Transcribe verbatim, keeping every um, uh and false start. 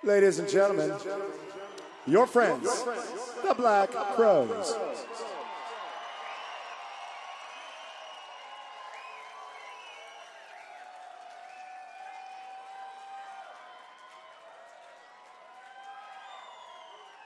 Ladies and gentlemen, your friends, the Black Crowes.